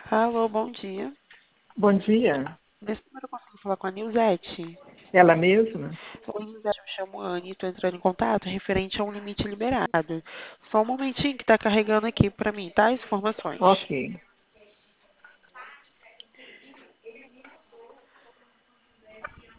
Alô, bom dia. Bom dia. Nesse número eu consigo falar com a Nilzete? Ela mesma? Oi, Nilzete, eu me chamo Anne, estou entrando em contato referente a um limite liberado. Só um momentinho que está carregando aqui para mim, tá? As informações. Ok.